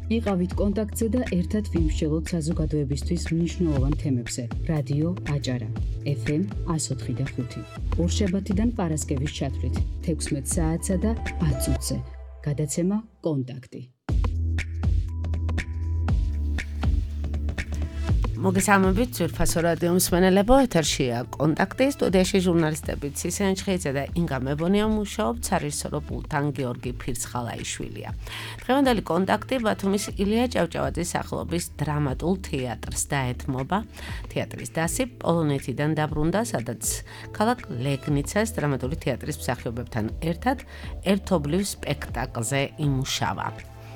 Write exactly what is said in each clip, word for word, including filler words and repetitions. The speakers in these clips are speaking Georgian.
იყავით კონტაქტზე და ერთად ვიმსჯელოთ საზოგადოებისთვის მნიშვნელოვან თემებზე. რადიო აჭარა, ეფ ემ εκατო ოთხი და ხუთი. ორშაბათიდან პარასკევის ჩათვლით, თექვსმეტ საათსა და ათ წუთზე. გადაცემა კონტაქტი. მოგესალმებით, ძვირფასო რადიო მსმენელებო, ეთერშია კონტაქტი, სტუდიაში ჟურნალისტები ცისენ ჩხეიძე და ინგა მებონია მუშაობთ, სარისოროპულთან გიორგი ფირცხალაიშვილია. დღევანდელი კონტაქტი ბათუმის ილია ჭავჭავაძის სახელობის დრამატულ თეატრს დაეთმობა. თეატრის დასი პოლონეთიდან დაბრუნდა, სადაც ქალაქ ლეგნიცას დრამატული თეატრის მსახიობებთან ერთად ერთობლივ სპექტაკლზე იმუშავა.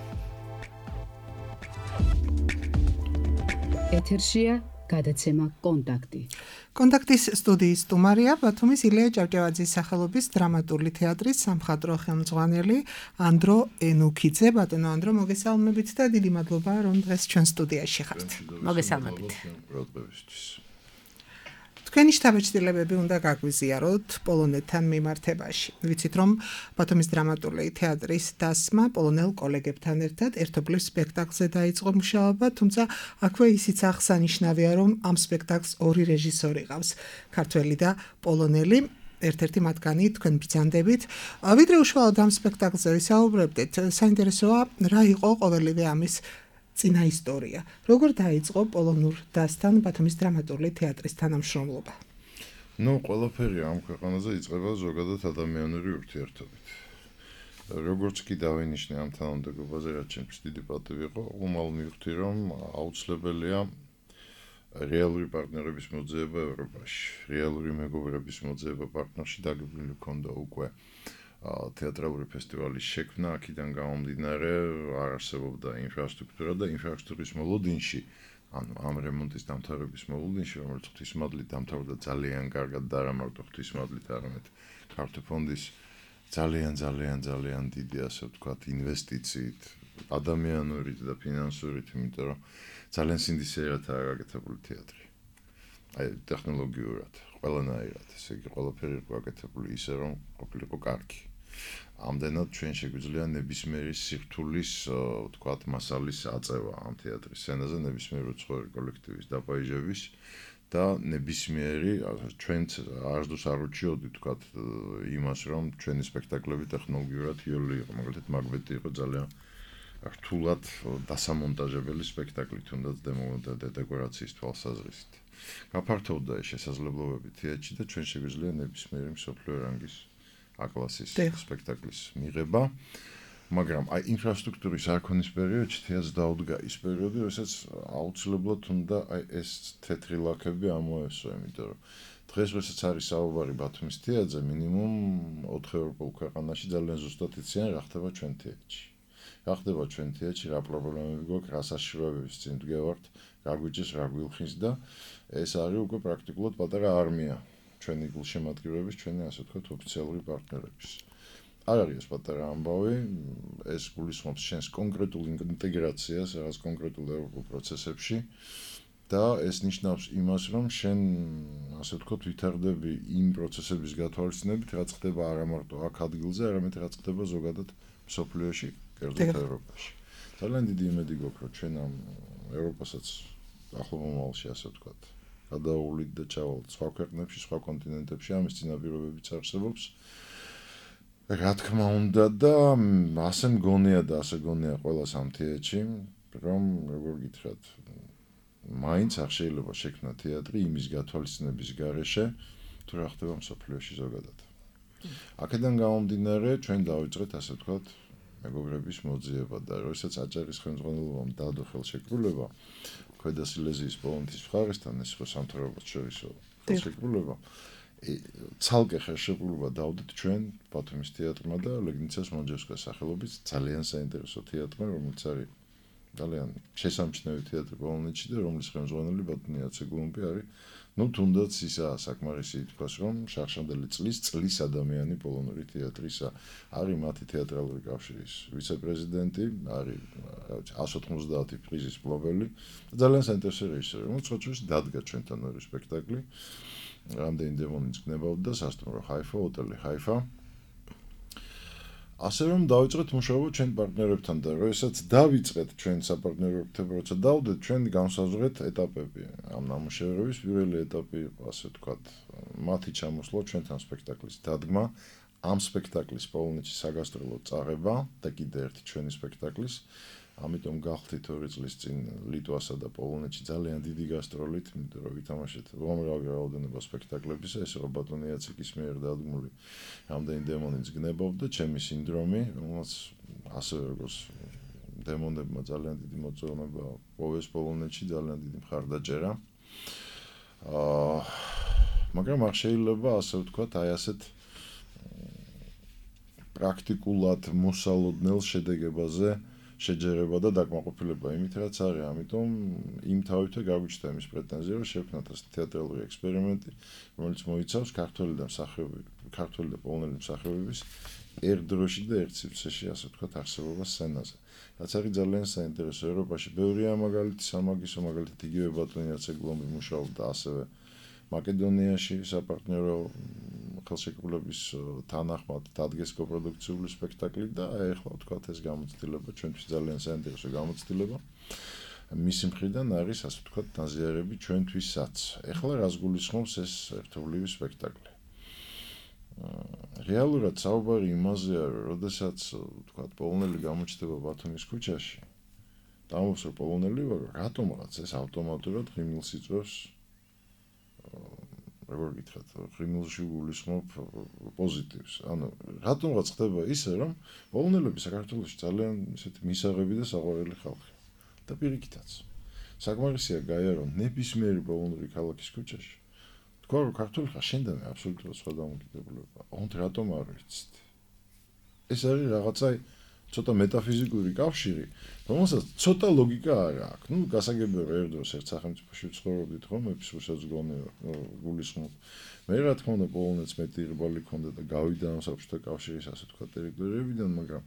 ეთერშია გადაცემა კონტაქტი. კონტაქტის სტუდიის სტუმარია ბათუმის ილია ჭავჭავაძის სახელობის დრამატული თეატრის სამხატვრო ხელმძღვანელი ანდრო ენუქიძე. ბატონო ანდრო, მოგესალმებით და დიდი მადლობა, რომ დღეს ჩვენ სტუდიაში ხართ. მოგესალმებით. თქვენი შთაბეჭდილებები უნდა გაგვიზიაროთ პოლონეთთან მიმართებაში. ვიცით, რომ ბათუმის დრამატული თეატრის დასმა პოლონელ კოლეგებთან ერთად ერთობლივ სპექტაკლზე დაიწყო მუშაობა, თუმცა აქვე ისიც აღსანიშნავია, რომ ამ სპექტაკლს ორი რეჟისორი ყავს, ქართველი და პოლონელი. ერთ-ერთი მათგანი თქვენ ბრძანდებით. ვიდრე უშუალოდ ამ სპექტაკლზე ვისაუბრებდით, საინტერესოა რა იყო ყოველივე ამის წინა ისტორია. როგორ დაიწყო პოლონურ დასთან ბათუმის დრამატული თეატრის თანამშრომლობა? ნუ ყველაფერი ამ ქვეყანაზე იწყება ზოგადად ადამიანური ურთიერთობით. როგორც კი დავინიშნე ამ თანამდებობაზე, რაც ჩემთვის დიდი პატივი იყო, უმალ მივხვდი, რომ აუცილებელია რეალური პარტნიორების მოძიება ევროპაში, რეალური მეგობრების მოძიება პარტნიორში დაგებული ჰქონდა უკვე თეატრალური ფესტივალის შექმნა, აქედან გამომდინარე არ არსებობდა ინფრასტრუქტურა და ინფრასტრუქტურის მოლოდინში, ანუ ამ რემონტის დამთავრების მოლოდინში, რომელიც ღვთისმადლით დამთავრდა ძალიან კარგად და არა მარტო ღვთისმადლით, არამედ ქართული ფონდის ძალიან ძალიან ძალიან დიდი, ასე ვთქვათ, ინვესტიციით, ადამიანურით და ფინანსურით, იმიტომ რომ ძალიან სინდისიერად არის გაკეთებული თეატრი. აი, ტექნოლოგიურად, ყველანაირად, ესე იგი, ყველაფერი იყო გაკეთებული ისე, რომ ყოფილიყო კარგი. ამდენად ჩვენ შეგვიძლია ნებისმიერი სირთულის, ვთქვათ, მასალის აწევა ამ თეატრის სცენაზე, ნებისმიერი უცხოური კოლექტივის დაპაიჟების და ნებისმიერი ჩვენც არასდროს არ უჩიოდით, ვთქვათ, იმას, რომ ჩვენი სპექტაკლები ტექნოლოგიურად იოლი იყო, მაგალითად, მაგბეტი იყო ძალიან რთულად დასამონტაჟებელი სპექტაკლი, თუნდაც დეკორაციის თვალსაზრისით. გაფართოვდა ეს შესაძლებლობები თეატრში და ჩვენ შეგვიძლია ნებისმიერი მსოფლიო რანგის A-კლასის სპექტაკლის მიღება, მაგრამ აი ინფრასტრუქტურის არქონის პერიოდში თეატრს დაუდგა ის პერიოდი, როდესაც აუცილებლად უნდა აი ეს თეთრი ლაქები ამოესვა, იმიტომ რომ დღეს როდესაც არის საუბარი ბათუმის თეატრზე, მინიმუმ ოთხ ევროპულ ქვეყანაში ძალიან ზუსტად იციან რა ხდება ჩვენ თეატრში. რა ხდება ჩვენ თეატრში, რა პრობლემები გვაქვს, რა საშიშროებების წინ ვდგევართ, რა გვიჭირს, რა გვილხის და ეს არის უკვე პრაქტიკულად პატარა არმია. ჩვენი გულშემატკივრების, ჩვენი ასე ვთქვათ, ოფიციალური პარტნიორების. არ არის ეს პატარა ამბავი, ეს გულისხმობს შენს კონკრეტულ ინტეგრაციას რაღაც კონკრეტულ ევროპულ პროცესებში და ეს ნიშნავს იმას, რომ შენ ასე ვთქვათ, ვითარდები იმ პროცესების გათვალისწინებით, რაც ხდება არა მარტო აქ ადგილზე, არამედ რაც ხდება ზოგადად მსოფლიოში, კერძოდ ევროპაში. ძალიან დიდი იმედი გვაქვს, რომ ჩვენ ამ ევროპასაც ახლო მომავალში ასე ვთქვათ, გადაუვლით და ჩავალთ სხვა ქვეყნებში, სხვა კონტინენტებში, ამის წინაპირობებიც არსებობს. რა თქმა უნდა და ასე მგონია და ასე გონია ყველას ამ თეატრში, რომ როგორ გითხრათ, მაინც არ შეიძლება შექმნა თეატრი იმის გათვალისწინების გარეშე, თუ რა ხდება მსოფლიოში ზოგადად. აქედან გამომდინარე, ჩვენ დავიწყეთ ასე ვთქვათ, მეგობრების მოძიება და როდესაც აჭარის ხელმძღვანელობამ დადო ხელშეკრულება ქვედა სილეზიის პოლონეთის მხარესთან ეს ხო სამთავრობოს შორისო ხელშეკრულება, ცალკე ხელშეკრულება დავდით ჩვენ ბათუმის თეატრმა და ლეგნიცას მონჯევსკას სახელობის ძალიან საინტერესო თეატრმა, რომელიც არის ძალიან შესამჩნევი თეატრი პოლონეთში და რომლის ხელმძღვანელი ბატონი აცეგულუმპი არის, ну თუნდაც ისა საკმარისი ითქვას, რომ შარშანდელი წლის წლის ადამიანი პოლონური თეატრისა არის მათი თეატრალური კავშირის ვიცე-პრეზიდენტი, არის ათას ოცდაათი პრიზის მფლობელი და ძალიან საინტერესო რეჟისორი, რომელიც ხოჭვის დადგა ჩვენთან ორი სპექტაკლი. რამდენი დემონიც გნებავდა, სასტუმრო ჰაიფა, ოტელი ჰაიფა. ასე რომ დავიწყეთ მუშაობა ჩვენ პარტნიორებთან და როდესაც დავიწყეთ ჩვენ საპარტნიორობათა პროცესს დავდეთ ჩვენ განსაზღვრეთ ეტაპები ამ ნამუშევრების პირველი ეტაპი იყო ასე ვთქვათ მათი ჩამოსვლა ჩვენთან სპექტაკლის დადგმა ამ სპექტაკლის პოლონეთში საგასტროლო წაღება და კიდე ერთი ჩვენი სპექტაკლის ამიტომ გავხდით ორი წლის წინ ლიტვასა და პოლონეთში ძალიან დიდი გასტროლით, იმიტომ რომ ვითამაშეთ უამრავი რაოდენობა სპექტაკლებისა, ეს რო ბატონი იაცეკის მიერ დადგმული რამდენი დემონიც გნებობდა, ჩემი სინდრომი, რომელსაც ასევე როგორც დემონებმა ძალიან დიდი მოწონება პოვეს პოლონეთში, ძალიან დიდი მხარდაჭერა. აა მაგრამ არ შეიძლება ასე ვთქვათ, აი ასეთ პრაქტიკულად მოსალოდნელ შედეგებაზე შეჯერება და დაკმაყოფილება იმით რაც არის, ამიტომ იმ თავითვე გაგვიჩნდა იმის პრეტენზია, რომ შევქმნათ ეს თეატრალური ექსპერიმენტი, რომელიც მოიცავს ქართველი და მსახიობი, ქართველი და პოლონელი მსახიობების ერთ დროში და ერთ სივრცეში, ასე ვთქვათ, არსებობა სცენაზე. რაც არის ძალიან საინტერესო ევროპაში, ბევრია მაგალითი, სამაგისო მაგალითად იგივე ბატონი აცეგლომი მუშაობდა ასევე მაკედონიაში საპარტნიორო ხელშეკრულების თანახმად დადგეს კოპროდუქციული სპექტაკლი და ეხლა ვთქვათ ეს გამოცდილება ჩვენთვის ძალიან საინტერესო გამოცდილება. მისი მხრიდან არის ასე ვთქვათ დაზიარები ჩვენთვისაც. ეხლა რას გულისხმობს ეს ერთობლივი სპექტაკლი? რეალურად საუბარი იმაზეა, რომ როდესაც ვთქვათ პოლონელი გამოჩნდება ბათუმის ქუჩაში, დამობს რომ პოლონელი ვარ, რატომღაც ეს ავტომატურად ღიმილს იწვევს როგორ გითხრათ, ღიმილში გულისხმობ პოზიტივს. ანუ რატომღაც ხდება ისე, რომ პოლონელები საქართველოში ძალიან ისეთი მისაღები და საყვარელი ხალხია. და პირიქითაც. საკმარისია გაია, რომ ნებისმიერი პოლონური ქალაქის ქუჩაში თქვა, რომ ქართული ხარ, შენ და მე აბსოლუტურად სხვა დამოკიდებულება. ოღონდ რატომ არ ვიცით? ეს არის რაღაცა ცოტა მეტაფიზიკური კავშირი, რომელსაც ცოტა ლოგიკა არ აქვს. ნუ გასაგებია ერთ დროს ერთ სახელმწიფოში ვცხოვრობდით ხომ, ეპისურსაც გონე გულისხმობ. მე რა თქმა უნდა პოლონეთს მეტი იღბალი ქონდა და გავიდა ამ საბჭოთა კავშირის ასე თქვა ტერიტორიებიდან, მაგრამ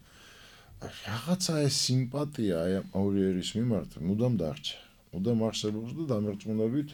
რაღაცა ეს სიმპათია აი ამ ორი ერის მიმართ მუდამ დარჩა. მუდამ არსებობს და დამერწმუნებით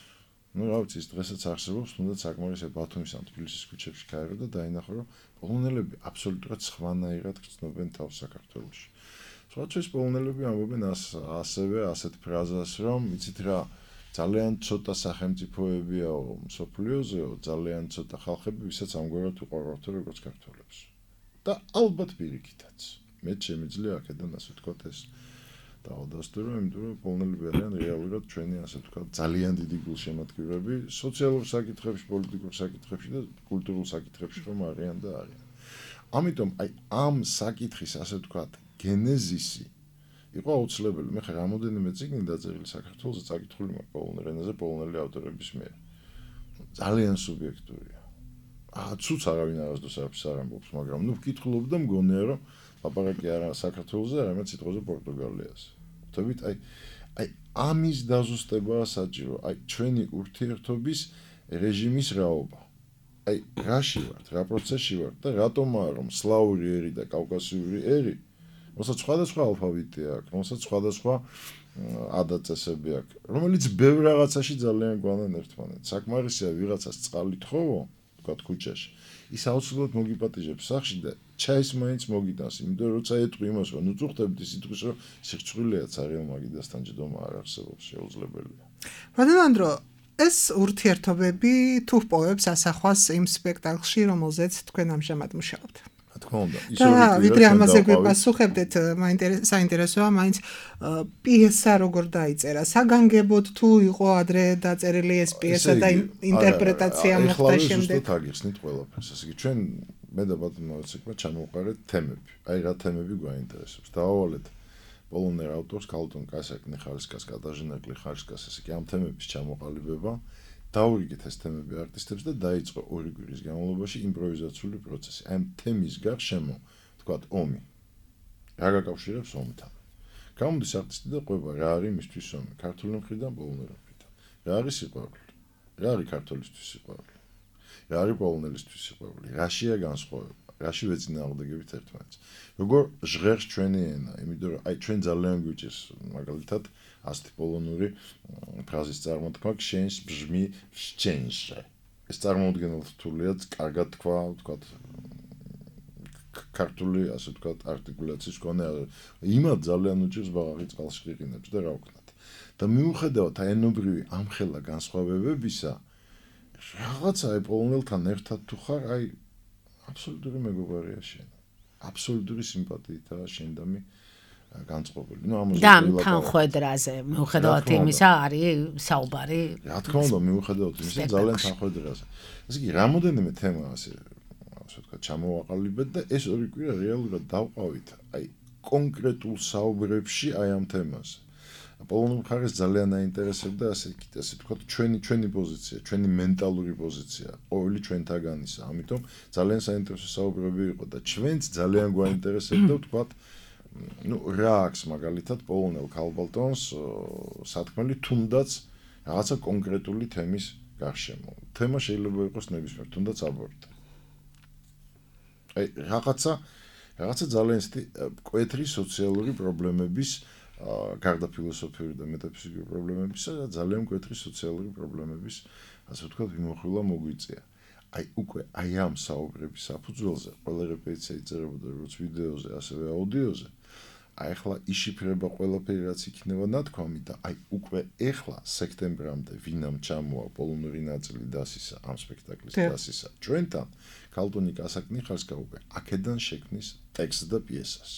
ну, რა ვიცი, დღესაც არსებობს, თუნდაც საკმარისად ბათუმის ან თბილისის ქუჩებში გაერო და დაინახო, რომ პოლონელები აბსოლუტურად სხვანაირად გრძნობენ თავს საქართველოში. სხვათვის პოლონელები ამბობენ ასევე ასეთ ფრაზას, რომ იცით რა, ძალიან ცოტა სახელმწიფოებიაო მსოფლიოზეო, ძალიან ცოტა ხალხები, ვისაც ამგვარად უყურებთ როგორც ქართველებს. და ალბათ პირიქითაც. მე შემიძლია აქედან ასე ვთქვათ ეს დავადასტურო, იმიტომ რომ პოლონელები არიან რეალურად ჩვენი ასე ვთქვათ ძალიან დიდი გულშემატკივრები სოციალურ საკითხებში, პოლიტიკურ საკითხებში და კულტურულ საკითხებში რომ არიან და არიან. ამიტომ აი ამ საკითხის ასე ვთქვათ გენეზისი იყო აუცილებელი. მე ხარ რამოდენიმე წიგნი დაწერილი საქართველოს საკითხული მაქვს პოლონურ ენაზე პოლონელი ავტორების მიერ. ძალიან სუბიექტურია. აა ცუც არავინ არასდროს არაფერს არ ამბობს, მაგრამ ნუ ვკითხულობ და მგონია რომ ლაპარაკი არა საქართველოზე, არამედ სიტყვაზე პორტუგალიაზე. ვთქვით, აი აი ამის დაზუსტებაა საჭირო, აი ჩვენი ურთიერთობის რეჟიმის რაობა. აი რაში ვართ, რა პროცესში ვართ და რატომაა რომ სლავური ერი და კავკასიური ერი, რომელსაც სხვადასხვა ალფავიტი აქვს, რომელსაც სხვადასხვა ადაწესები აქვს, რომელიც ბევრ რაღაცაში ძალიან გვანან ერთმანეთს. საკმარისია ვიღაცას წყალი თხოვო, ვთქვათ ქუჩაში. ის აუცილებლად მოგიპატიჟებს სახში და ჩაის მაინც მოგიტანს, იმიტომ რომ როცა ეტყვი იმას, რომ ნუ წუხდებით ის იტყვის, რომ სირცხვილია ცარიელ მაგიდასთან ჯდომა არ არსებობს, შეუძლებელია. ბატონო ეს ურთიერთობები თუ პოვებს ასახვას იმ სპექტაკლში, რომელზეც თქვენ ამჟამად მუშაობთ. რა თქმა უნდა, ისორი ვიდრე ამაზე გვიპასუხებდეთ, საინტერესოა მაინც პიესა როგორ დაიწერა, საგანგებოდ თუ იყო ადრე დაწერილი ეს პიესა და ინტერპრეტაცია მოხდა შემდეგ. ზუსტად აგიხსნით ყველაფერს. ესე იგი ჩვენ მე და ბატონო ცეკვა ჩამოვყარეთ თემები. აი რა თემები გვაინტერესებს. დავავალეთ პოლონელ ავტორს კალტონ კასაკნი ხარისკას კატაჟინაკლი ხარისკას, ესე იგი ამ თემების ჩამოყალიბება. დაურიგეთ ეს თემები არტისტებს და დაიწყო ორი კვირის განმავლობაში იმპროვიზაციული პროცესი. აი ამ თემის გარშემო, ვთქვათ, ომი. რა გაკავშირებს ომთან? გამოდის არტისტი და ყვება რა არის მისთვის ომი, ქართული მხრიდან, პოლონური მხრიდან. რა არის სიყვარული? რა არის ქართველისთვის სიყვარული? რა არის პოლონელისთვის სიყვარული? რაშია განსხვავება? რაში ვეწინააღმდეგებით ერთმანეთს? როგორ ჟღერს ჩვენი ენა, იმიტომ რომ აი ჩვენ ძალიან გვიჭირს მაგალითად ასეთი პოლონური ფრაზის წარმოთქმა შენს ბჟმი შჩენშე. ეს წარმოუდგენელად რთულია, კარგად თქვა, ვთქვათ, ქართული, ასე ვთქვათ, არტიკულაციის მქონე იმად ძალიან უჭირს ბაღი წყალში ყიყინებს და რა ვქნათ. და მიუხედავად ენობრივი ამხელა განსხვავებებისა, რაღაცა აი პოლონელთან ერთად თუ ხარ, აი აბსოლუტური მეგობარია შენ. აბსოლუტური სიმპათიითაა შენ და მე განწყობილი. ნუ ამაზე და თანხwebdriverაზე მიუხედავად იმისა არის საუბარი. რა თქმა უნდა, მიუხედავად იმისა ძალიან თანხwebdriverაზე. ესე იგი, რამოდენიმე თემა ასე ასე ვთქვათ, ჩამოვაყალიბეთ და ეს ორი კვირა რეალურად დავყავით აი კონკრეტულ საუბრებში აი ამ თემაზე. პოლონურ მხარეს ძალიან აინტერესებდა ასე ასე ვთქვათ, ჩვენი ჩვენი პოზიცია, ჩვენი მენტალური პოზიცია, ყოველი ჩვენთაგანისა. ამიტომ ძალიან საინტერესო საუბრები იყო და ჩვენც ძალიან გვაინტერესებდა ვთქვათ ну, რა აქვს მაგალითად პოლონელ ქალბატონს სათქმელი თუნდაც რაღაცა კონკრეტული თემის გარშემო. თემა შეიძლება იყოს ნებისმიერ, თუნდაც აბორტი. აი, რაღაცა რაღაცა ძალიან ისეთი კვეთრი სოციალური პრობლემების გარდა ფილოსოფიური და მეტაფიზიკური პრობლემებისა და ძალიან კვეთრი სოციალური პრობლემების, ასე ვთქვათ, მიმოხილვა მოგვიწია. აი, უკვე აი ამ საუბრების საფუძველზე ყველა რეპეტიცია იწერებოდა როგორც ვიდეოზე, ასევე აუდიოზე. აი ახლა იშიფრება ყველაფერი რაც იქნება ნათქვამი და აი უკვე ახლა სექტემბრამდე ვინამ ჩამოა პოლონური ნაწილი დასისა ამ სპექტაკლის დასისა ჩვენთან ქალბატონი კასაკნიხარსკა უკვე აქედან შექმნის ტექსტს და პიესას.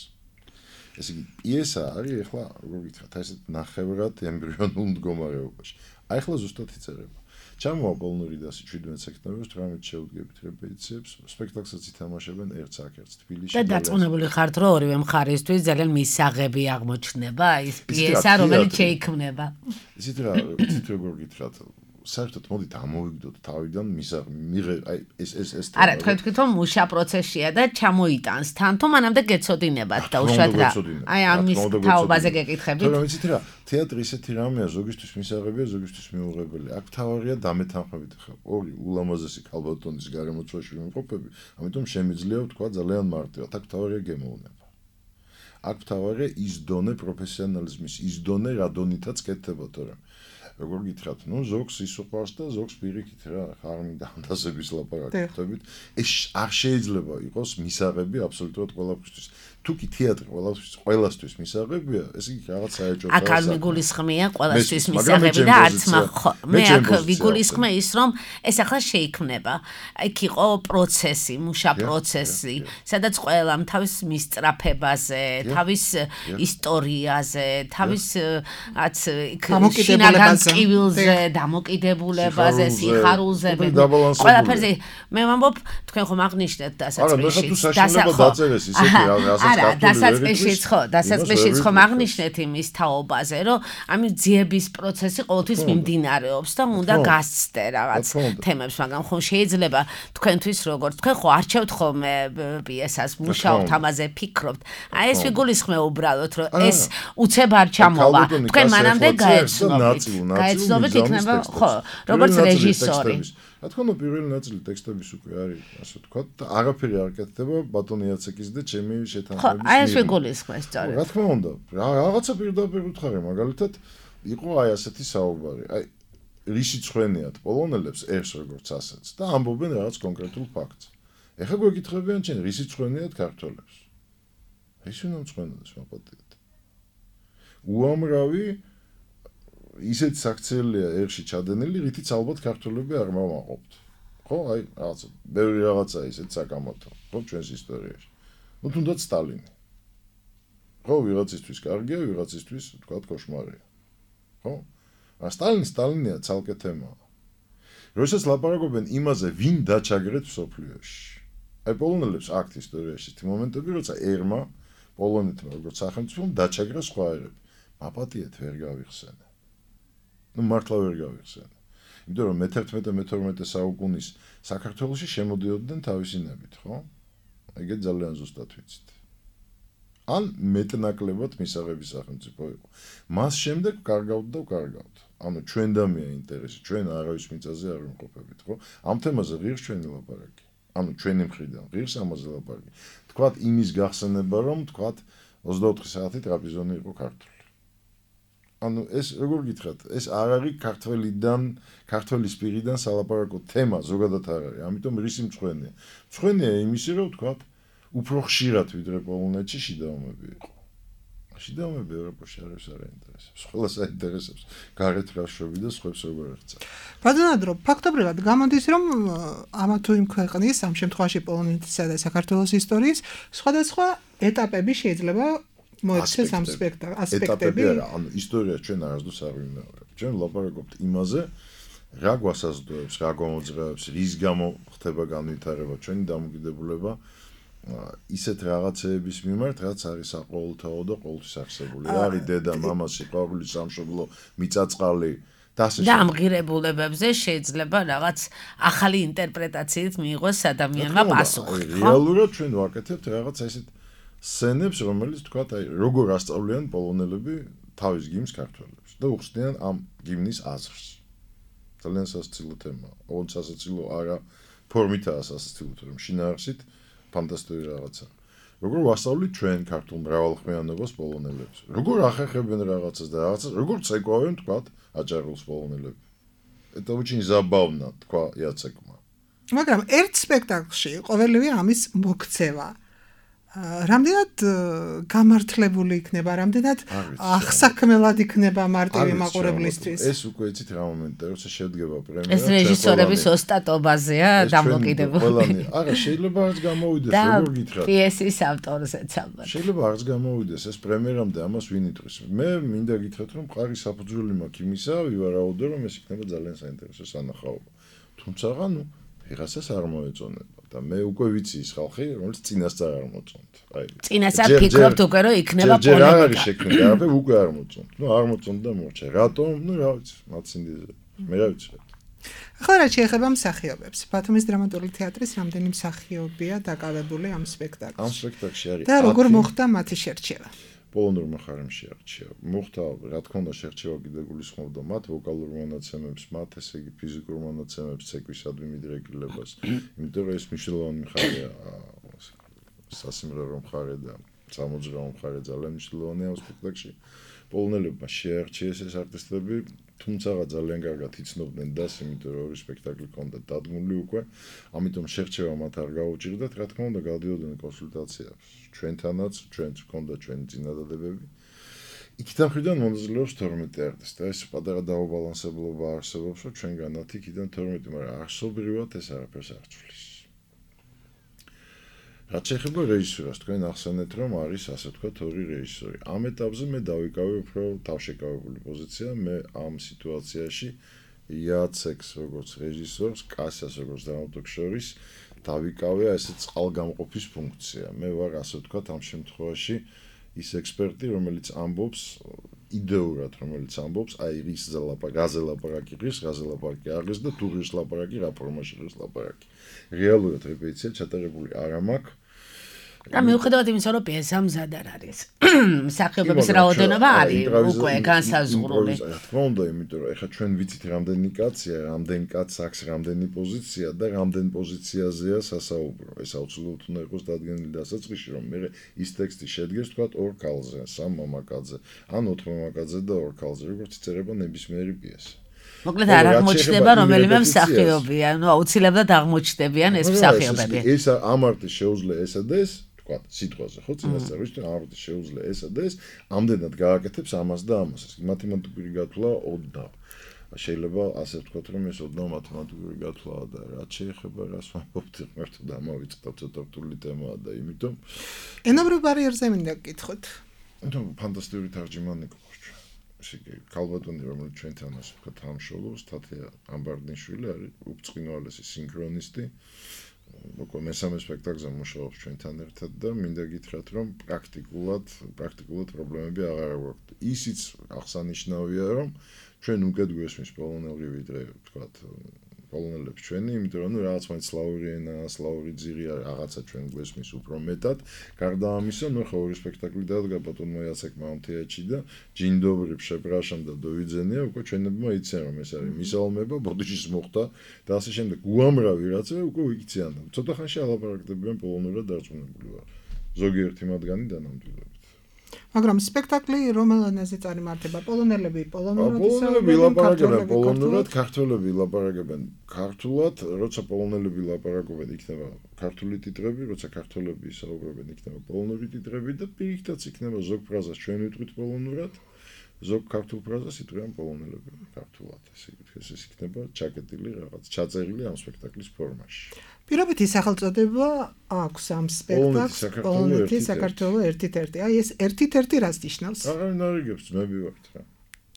ესე იგი პიესა არის ახლა როგორ გითხრათ ესეთ ნახევრად ემბრიონულ მდგომარეობაში. აი ახლა ზუსტად იწერება. ჩამოა პოლონური დასი შვიდმეტ სექტემბერს თვრამეტ შეუდგებით რეპეტიციებს სპექტაკლსაც ითამაშებენ ერთს აქ ერთს თბილისში და დაწუნებული ხართ რომ ორივე მხარისთვის ძალიან მისაღები აღმოჩნდება ის პიესა რომელიც შეიქმნება ისეთ რა ისეთ როგორ გითხრათ საერთოდ მოდით ამოვიგდოთ თავიდან მისაღები აი ეს ეს ეს არა თქვენ თვითონ მუშა პროცესია და ჩამოიტანს თან თუ მანამდე გეცოდინებათ და უშუალოდ რა აი ამის თაობაზე გეკითხებით თორემ იცით რა თეატრი ისეთი რამეა ზოგისთვის მისაღებია ზოგისთვის მიუღებელი აქ თავარია დამეთანხმებით ხა ორი ულამაზესი ქალბატონის გარემოცვაში ვიმყოფები ამიტომ შემიძლია ვთქვა ძალიან მარტივად აქ თავარია გემოვნება აქ თავარია ის დონე პროფესიონალიზმის ის დონე რადონითაც კეთდება თორემ როგორ გითხრათ, ну, ზოგს ის უყვარს და ზოგს პირიქით რა, არ მინდა ანდაზების ლაპარაკი ხდებით. ეს არ შეიძლება იყოს მისაღები აბსოლუტურად ყველაფრისთვის. თუ კი თეატრი ყველასთვის ყველასთვის მისაღებია, ეს იგი რაღაც საერთოდ აქ არ მიგულისხმია ყველასთვის მისაღები და არც მე აქ ვიგულისხმე ის რომ ეს ახლა შეიქმნება. იქ იყო პროცესი, მუშა პროცესი, სადაც ყველამ თავის მისწრაფებაზე, თავის ისტორიაზე, თავის რაც იქ შინაგან ტკივილზე, დამოკიდებულებაზე, სიხარულზე, ყველაფერზე. მე ვამბობ, თქვენ ხომ აღნიშნეთ დასაწყისში, დასაწყისში არა, დასაწყისშიც ხო, დასაწყისშიც ხომ აღნიშნეთ იმის თაობაზე, რომ ამის ძიების პროცესი ყოველთვის მიმდინარეობს და უნდა გასცდე რაღაც თემებს, მაგრამ ხომ შეიძლება თქვენთვის როგორც თქვენ ხო არჩევთ ხოლმე პიესას, მუშაობთ ამაზე, ფიქრობთ. აი ეს ვიგულისხმე უბრალოდ, რომ ეს უცებ არ ჩამოვა. თქვენ მანამდე გაეცნობით. გაეცნობით იქნება, ხო, როგორც რეჟისორი. რა თქმა უნდა პირველი ნაწილი ტექსტების უკვე არის ასე ვთქვათ და არაფერი არ კეთდება ბატონი იაცეკის და ჩემი შეთანხმების. აი ეს ვიგულისხმე სწორედ. რა თქმა უნდა, რაღაცა პირდაპირ უთხარი, მაგალითად იყო აი ასეთი საუბარი. აი რისი ცხენიათ პოლონელებს ეს როგორც ასეც და ამბობენ რაღაც კონკრეტულ ფაქტს. ეხლა გვეკითხებიან ჩვენ რისი ცხენიათ ქართველებს. ეს უნდა მცხენოდეს მაპატიეთ. უამრავი ისეთ საქციელია ერში ჩადენილი, რითიც ალბათ ქართველები არ მოვაყოფთ. ხო, აი, რაღაცა, ბევრი რაღაცა ისეთ საკამათო, ხო, ჩვენს ისტორიაში. ну, თუნდაც სტალინი. ხო, ვიღაცისთვის კარგია, ვიღაცისთვის, თქვათ, кошмарია. ხო? ა სტალინი სტალინია ცალკე თემაა. როდესაც ლაპარაკობენ იმაზე, ვინ დაჩაგრეთ მსოფლიოში. აი, პოლონელებს აქვთ ისტორიაში თი მომენტები, როცა ერმა პოლონეთმა როგორც სახელმწიფომ დაჩაგრა სხვა ერები. მაპატიეთ ვერ გავიხსენე. ну მართლა ვერ გავიხსენე. იმიტომ რომ მეთერთმეტე მეთორმეტე საუკუნის საქართველოში შემოდიოდნენ თავისინებით, ხო? ეგეთ ძალიან ზუსტად ვიცით. ან მეტნაკლებად მისაღების სახელმწიფო იყო. მას შემდეგ კარგავთ და კარგავთ. ანუ ჩვენ დამია ინტერესი, ჩვენ არავის მიწაზე არ ვიმყოფებით, ხო? ამ თემაზე ღირს ჩვენი ლაპარაკი. ანუ ჩვენი მხრიდან ღირს ამაზე ლაპარაკი. თქვათ იმის გახსენება, რომ თქვათ ოცდაოთხი საათი ტრაპიზონი იყო ქართული. ანუ ეს როგორ გითხრათ, ეს არ არის ქართველიდან, ქართველის პირიდან სალაპარაკო თემა ზოგადად არ არის. ამიტომ რისი მწვენეა? მწვენეა იმისი, რომ თქვათ უფრო ხშირად ვიდრე პოლონეთში შიდა ომები იყო. შიდა ომები ევროპაში არის არ აინტერესებს. ყველას აინტერესებს გარეთ რა შვები და სხვებს როგორ ეხცა. ბატონადრო, ფაქტობრივად გამოდის, რომ ამა თუ იმ ქვეყნის, ამ შემთხვევაში პოლონეთისა და საქართველოს ისტორიის სხვადასხვა ეტაპები შეიძლება მოექცეს ამ სპექტაკლში. ეტაპები არა, ანუ ისტორია ჩვენ არასდროს არ ვიმეორებ. ჩვენ ვლაპარაკობთ იმაზე, რა გვასაზრდოებს, რა გამოძრაობს, რის გამო ხდება განვითარება, ჩვენი დამოკიდებულება ისეთ რაღაცეების მიმართ, რაც არის საყოველთაო და ყოველთვის არსებული. რა არის დედა, მამა, სიყვარული, სამშობლო, მიწაწყალი და ასე და ამ ღირებულებებზე შეიძლება რაღაც ახალი ინტერპრეტაციით მიიღოს ადამიანმა პასუხი. რეალურად ჩვენ ვაკეთებთ რაღაც ესეთ სცენებს, რომელიც თქვა, აი, როგორ ასწავლიან პოლონელები თავის გიმნს ქართველებს და უხსნიან ამ გიმნის აზრს. ძალიან სასაცილო თემაა. ოღონდ სასაცილო არა ფორმითაა სასაცილო, რომ შინაარსით ფანტასტიკური რაღაცა. როგორ ვასწავლით ჩვენ ქართულ მრავალხმიანობას პოლონელებს? როგორ ახერხებენ რაღაცას და რაღაცას, როგორ წეკავენ, თქვა, აჭარულს პოლონელები? Это очень забавно, თქვა იაცეკმა. მაგრამ ერთ სპექტაკლში ყოველივე ამის მოქცევა რამდენად გამართლებული იქნება, რამდენად ახსაქმელად იქნება მარტივი მაყურებლისთვის. ეს უკვე იცით რა მომენტია, როცა შედგება პრემიერა. ეს რეჟისორების ოსტატობაზეა დამოკიდებული. ყველანი, არა, შეიძლება არც გამოვიდეს, როგორ გითხრათ. პიესის ავტორზეც ალბათ. შეიძლება არც გამოვიდეს ეს პრემიერამდე ამას ვინ იტყვის. მე მინდა გითხრათ, რომ მყარი საფუძველი მაქვს იმისა, ვივარაუდო, რომ ეს იქნება ძალიან საინტერესო სანახაობა. თუმცა, ну, ვიღაცას არ მოეწონება. და მე უკვე ვიცი ის ხალხი, რომელიც წინასწარ არ მოწონთ. აი, წინასწარ ფიქრობთ უკვე, რომ იქნება პოლემიკა. ჯერ არ არის შექმნილი, არაფერი უკვე არ მოწონთ. ნუ არ მოწონთ და მორჩა. რატომ? ნუ რა ვიცი, მაცინდიზე. მე რა ვიცი. ახლა რა შეეხება მსახიობებს? ბათუმის დრამატული თეატრის რამდენი მსახიობია დაკავებული ამ სპექტაკლში? ამ სპექტაკლში არის და როგორ მოხდა მათი შერჩევა? პოლონურმა ხარიმში არჩია. მოხდა, რა თქმა უნდა, შერჩევა კიდე გულისხმობდა მათ ვოკალურ მონაცემებს, მათ ესე იგი ფიზიკურ მონაცემებს, ცეკვისადმი მიდრეკილებას. იმიტომ რომ ეს მნიშვნელოვანი მხარეა, სასიმღერო მხარე და სამოძრაო მხარე ძალიან მნიშვნელოვანია ამ სპექტაკლში. პოლონელებმა შეარჩიეს ეს არტისტები, თუმცა ძალიან კარგად იცნობდნენ დას, იმიტომ რომ ორი სპექტაკლი ჰქონდა დადგმული უკვე, ამიტომ შერჩევა მათ არ გაუჭირდათ, რა თქმა უნდა, გადიოდნენ კონსულტაციებს. ჩვენთანაც, ჩვენც ჰქონდა ჩვენი წინადადებები. იქიდან მხრიდან მონაწილეობს თორმეტი არტისტი. ეს პატარა დაუბალანსებლობა არსებობს, რომ ჩვენგანაც იქიდან თორმეტი, მაგრამ არსობრივად ეს არაფერს არ ცვლის. რაც შეეხება რეჟისურას, თქვენ ახსენეთ, რომ არის ასე ვთქვათ ორი რეჟისორი. ამ ეტაპზე მე დავიკავე უფრო თავშეკავებული პოზიცია, მე ამ სიტუაციაში იაცეკს როგორც რეჟისორს, კასიას როგორც დრამატურგს დავიკავე ესე წყალგამყოფის ფუნქცია. მე ვარ ასე ვთქვათ ამ შემთხვევაში ის ექსპერტი, რომელიც ამბობს იდეურად, რომელიც ამბობს, აი რის ზალაპარაკი, რაზე ლაპარაკი ღირს, რაზე ლაპარაკი აღის და თუ ღირს ლაპარაკი, რა ფორმაში ღირს ლაპარაკი. რეალურად რეპეტიცია ჩატარებული არ მაქვს. და მიუხედავად იმისა, რომ პიესა მზად არ არის. მსახიობების რაოდენობა არის უკვე განსაზღვრული. რა თქმა უნდა, იმიტომ რომ ეხლა ჩვენ ვიცით რამდენი კაცია, რამდენი კაცს აქვს რამდენი პოზიცია და რამდენ პოზიციაზეა სასაუბრო. ეს აუცილებლად უნდა იყოს დადგენილი დასაწყისში, რომ მე ის ტექსტი შედგეს თქვა ორ ქალზე, სამ მამაკაცზე, ან ოთხ მამაკაცზე და ორ ქალზე, როგორც იწერება ნებისმიერი პიესა. მოკლედ არ აღმოჩნდება რომელიმე მსახიობია, ну აუცილებლად აღმოჩნდებიან ეს მსახიობები. ეს ამ არტის შეუძლია ესა და ეს თქვა სიტყვაზე, ხო, წინასწარ ვიცით, ამ არტის შეუძლია ესა და ეს ამდენად გააკეთებს ამას და ამას. ეს მათემატიკური გათვლა ოდნავ. შეიძლება ასე ვთქვათ, რომ ეს ოდნავ მათემატიკური გათვლაა და რაც შეეხება რას ვამბობთ, ღმერთო დამოვიწყდა ცოტა რთული თემაა და იმიტომ ენობრივ ბარიერზე მინდა გკითხოთ. ნუ ფანტასტიკური თარჯიმანი გქონდა. ესე იგი, ქალბატონი, რომელიც ჩვენთან ასე ვთქვათ, ამშოლობს, თათია ამბარდნიშვილი არის უბრწყინვალესი სინქრონისტი. უკვე მესამე სპექტაკლზე მუშაობს ჩვენთან ერთად და მინდა გითხრათ, რომ პრაქტიკულად, პრაქტიკულად პრობლემები აღარ გვაქვს. ისიც აღსანიშნავია, რომ ჩვენ უკეთ გვესმის პოლონელი ვიდრე, ვთქვათ, პოლონელებს ჩვენი, იმიტომ რომ ნუ რაღაც მაინც სლავური ენა, სლავური ძირი რაღაცა ჩვენ გვესმის უფრო მეტად. გარდა ამისა, ნუ ხო ორი სპექტაკლი დადგა ბატონმა იაცეკმა ამ თეატრში და ჯინდობრი შეპრაშამ და დოვიძენია, უკვე ჩვენებმა იციან რომ ეს არის მისალმება, ბოდიშის მოხდა და ასე შემდეგ. უამრავი რაღაცა უკვე იქციან. ცოტა ხანში ალაპარაკდებიან პოლონურად დარწმუნებული ვარ. ზოგიერთი მათგანი დანამდვილებით. მაგრამ სპექტაკლი რომელ ენაზე წარიმართება? პოლონელები პოლონურად პოლონელები ილაპარაკებენ პოლონურად, ქართველები ილაპარაკებენ ქართულად, როცა პოლონელები ილაპარაკობენ, იქნება ქართული ტიტრები, როცა ქართველები ისაუბრებენ, იქნება პოლონური ტიტრები და პირიქითაც იქნება ზოგ ფრაზას ჩვენ ვიტყვით პოლონურად, ზოგ ქართულ ფრაზას იტყვიან პოლონელები ქართულად. ეს იქნება ჩაკეტილი რაღაც, ჩაწერილი ამ სპექტაკლის ფორმაში. პირობითი სახელწოდება აქვს ამ სპექტაკლს პოლონეთი საქართველო ერთით-ერთი. აი ეს ერთით-ერთი რას ნიშნავს? აღარ ნარიგებს ძმები ვართ რა.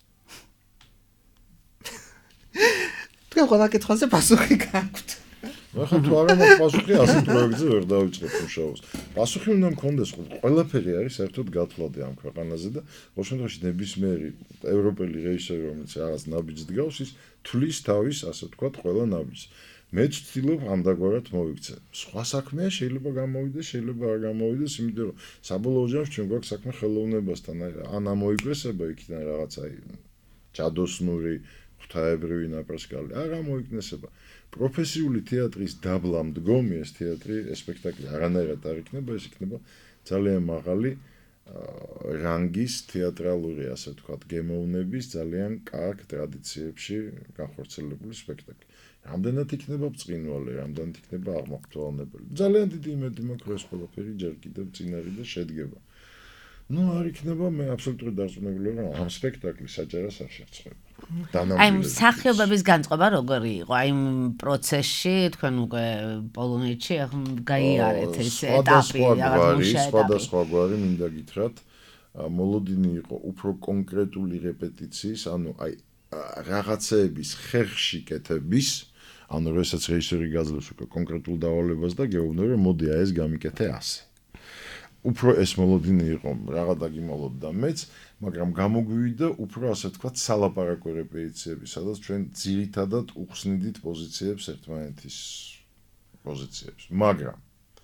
თქვენ ყველა კითხვაზე პასუხი გაქვთ. ახლა თუ არ მაქვს პასუხი, ასეთ პროექტზე ვერ დავიწყებ მუშაობას. პასუხი უნდა მქონდეს, ყველაფერი არის საერთოდ გათვლადი ამ ქვეყანაზე და ყოველ შემთხვევაში ნებისმიერი ევროპელი რეჟისორი, რომელიც რაღაც ნაბიჯს დგავს, ის თვლის თავის, ასე ვთქვათ, ყველა ნაბიჯს. მე ვცდილობ ამდაგვარად მოვიქცე. სხვა საქმეა შეიძლება გამოვიდეს, შეიძლება არ გამოვიდეს, იმიტომ რომ საბოლოო ჯამში ჩვენ გვაქვს საქმე ხელოვნებასთან, ან ამოიკვესება იქიდან რაღაც აი ჯადოსნური, ღვთაებრივი ნაპრასკალი, არ გამოიქნესება. პროფესიული თეატრის დაბლა მდგომი ეს თეატრი, ეს სპექტაკლი არანაირად არ იქნება, ეს იქნება ძალიან მაღალი რანგის თეატრალური, ასე ვთქვათ, გემოვნების ძალიან კარგ ტრადიციებში განხორციელებული სპექტაკლი. რამდენად იქნება ბრწყინვალე, რამდენად იქნება აღმახტოვანებელი. ძალიან დიდი იმედი მაქვს, ეს ყველაფერი ჯერ კიდევ წინარი და შედგება. ნუ არ იქნება, მე აბსოლუტურად დარწმუნებული ვარ, ამ სპექტაკლის საჯარას არ შეწყება. აი მსახიობების განწყობა როგორი იყო? აი პროცესში თქვენ უკვე პოლონეთში გაიარეთ ეს ეტაპი, რაღაც მუშაობა. სხვადასხვა გვარი მინდა გითხრათ, მოლოდინი იყო უფრო კონკრეტული რეპეტიციის, ანუ აი რაღაცეების ხერხში კეთების, ანუ როდესაც რეჟისორი გაძლევს უკვე კონკრეტულ დავალებას და გეუბნება, რომ მოდი აი ეს გამიკეთე ასე. უფრო ეს მოლოდინი იყო, რაღა დაგიმოლოდა მეც, მაგრამ გამოგვივიდა უფრო ასე ვთქვათ სალაპარაკო რეპეტიციები, სადაც ჩვენ ძირითადად უხსნიდით პოზიციებს ერთმანეთის პოზიციებს. მაგრამ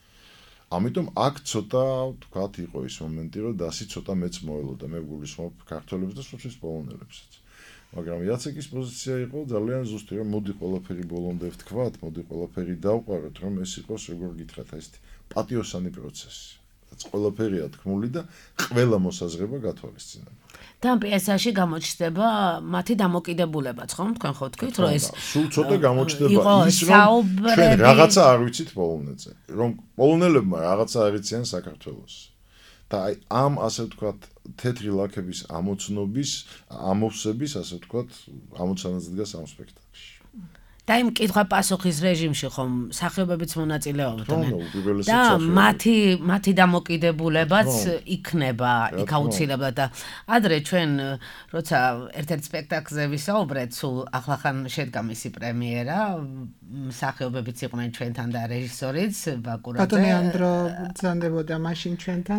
ამიტომ აქ ცოტა ვთქვათ იყო ის მომენტი, რომ დასი ცოტა მეც მოელოდა, მე გულისხმობ ქართველებს და სულ პოლონელებსაც. მაგრამ იაცეკის პოზიცია იყო ძალიან ზუსტი, რომ მოდი ყველაფერი ბოლომდე ვთქვათ, მოდი ყველაფერი დავყაროთ, რომ ეს იყოს როგორ გითხრათ, ეს პატიოსანი პროცესი. ყველაფერია თქმული და ყველა მოსაზრება გათვალისწინება. და ამ პიესაში გამოჩნდება მათი დამოკიდებულებაც, ხომ? თქვენ ხო თქვით, რომ ეს სულ ცოტა გამოჩნდება ის, რომ ჩვენ რაღაცა არ ვიცით პოლონეთზე, რომ პოლონელებმა რაღაცა არ იციან საქართველოს. და აი ამ ასე ვთქვათ თეთრი ლაქების ამოცნობის, ამოვსების ასე ვთქვათ, ამოცანაც დგას ამ სპექტაკლში. და იმ კითხვა-პასუხის რეჟიმში ხომ მსახიობებიც მონაწილეობდნენ და მათი მათი დამოკიდებულებაც იქნება იქ აუცილებლად და ადრე ჩვენ როცა ერთ-ერთ სპექტაკლზე ვისაუბრეთ, სულ ახლახან შედგა მისი პრემიერა, მსახიობებიც იყვნენ ჩვენთან და რეჟისორიც ბაკურაძე. ბატონი ანდრო ბრძანდებოდა მაშინ ჩვენთან.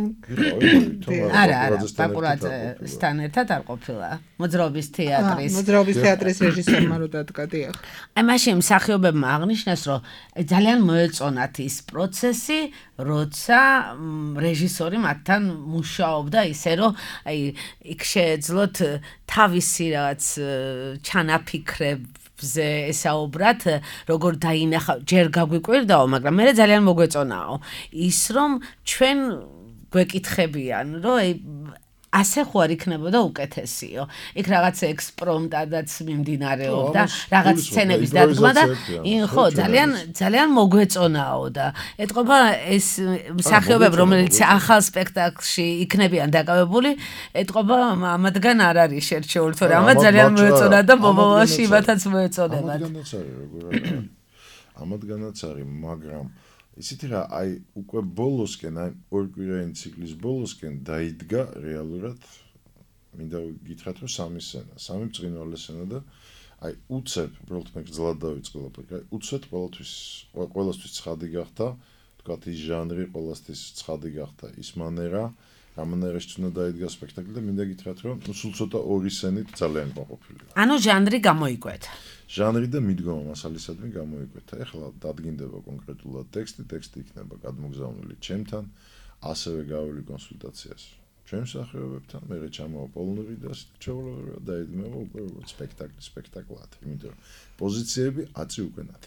არა, არა, ბაკურაძესთან ერთად არ ყოფილა. მოძრაობის თეატრის მოძრაობის თეატრის რეჟისორმა რო დადგა, დიახ. მაშინ მსახიობებმა აღნიშნეს, რომ ძალიან მოეწონათ ის პროცესი, როცა რეჟისორი მათთან მუშაობდა ისე, რომ აი იქ შეეძლოთ თავისი რაღაც ჩანაფიქრებზე ესაუბრათ, როგორ დაინახა, ჯერ გაგვიკვირდაო, მაგრამ მე ძალიან მოგვეწონაო ის, რომ ჩვენ გვეკითხებიან, რომ აი ასე ხო არ იქნებოდა უკეთესიო. იქ რაღაც ექსპრომტადაც მიმდინარეობდა, რაღაც სცენების დადგმა და ხო, ძალიან ძალიან მოგვეწონაო და ეთყობა ეს მსახიობები, რომელიც ახალ სპექტაკლში იქნებიან დაკავებული, ეთყობა ამათგან არ არის შერჩეული, თორე ამათ ძალიან მოეწონა და მომავალში იმათაც მოეწონებათ. ამათგანაც არის, როგორ არა. ამათგანაც არის, მაგრამ ისეთი რა, აი უკვე ბოლოსკენ, აი ორკვირიანი ციკლის ბოლოსკენ დაიდგა რეალურად, მინდა გითხრათ, რომ სამი სცენა, სამი ბრწყინვალე სცენა და აი უცებ, უბრალოდ მე გძლად დავიწყე ყველაფერი, აი უცებ ყველასთვის ყველასთვის ცხადი გახდა, თქვათ ის ჟანრი ყველასთვის ცხადი გახდა, ის მანერა, ამანერაში უნდა დაიდგა სპექტაკლი და მინდა გითხრათ, რომ სულ ცოტა ორი სცენით ძალიან ყოფილი. ანუ ჟანრი გამოიკვეთა. ჟანრი და მიდგომა მასალისადმი გამოიკვეთა. ეხლა დადგინდება კონკრეტულად ტექსტი, ტექსტი იქნება გადმოგზავნილი ჩემთან, ასევე გაველი კონსულტაციას ჩვენ მსახიობებთან, მე ჩამოვა პოლონური და ჩავალავ დაედმევა უკვე როგორც სპექტაკლი, სპექტაკლად, იმიტომ რომ პოზიციები აწი უკვე ნათელი.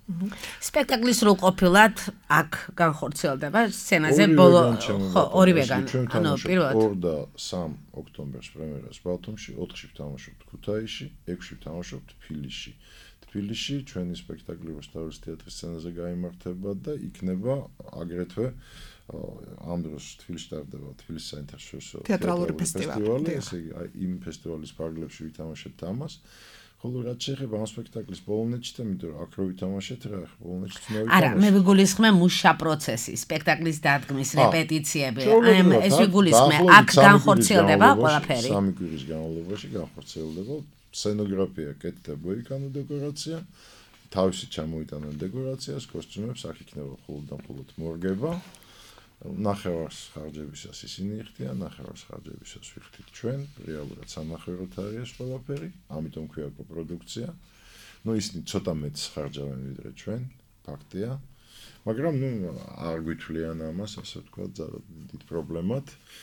სპექტაკლის სრულყოფილად აქ განხორციელდება სცენაზე ბოლო ხო ორივეგან ანუ პირველად ორ და სამ ოქტომბერს პრემიერას ბალტომში, ოთხში ვთამაშობთ ქუთაისში, ექვსში ვთამაშობთ თბილისში. თბილისში ჩვენი სპექტაკლი რუსთავის თეატრის სცენაზე გაიმართება და იქნება აგრეთვე ამ დროს თბილისში ტარდება თბილისის საინტერესო თეატრალური ფესტივალი. ესე იგი იმ ფესტივალის ფარგლებში ვითამაშებთ ამას. ხოლო რაც შეეხება ამ სპექტაკლის პოლონეთში და იმიტომ რომ აქ რო ვითამაშეთ რა ხო პოლონეთში ნავით არა მე ვიგულისხმე მუშა პროცესი სპექტაკლის დადგმის რეპეტიციები აი ეს ვიგულისხმე აქ განხორციელდება ყველაფერი სამი კვირის განმავლობაში განხორციელდება სცენოგრაფია კეთდება იქანო დეკორაცია თავისი ჩამოიტანენ დეკორაციას კოსტიუმებს აქ იქნება მხოლოდ და მხოლოდ მორგება ნახევარს ხარჯებისას ისინი იხდიან, ნახევარს ხარჯებისას ვიხდით ჩვენ, რეალურად სანახევროდ არის ყველაფერი, ამიტომ ქვია კოპროდუქცია. ნუ ისინი ცოტა მეტს ხარჯავენ ვიდრე ჩვენ, ფაქტია. მაგრამ ნუ არ გვითვლიან ამას, ასე ვთქვათ, ძალიან დიდ პრობლემად.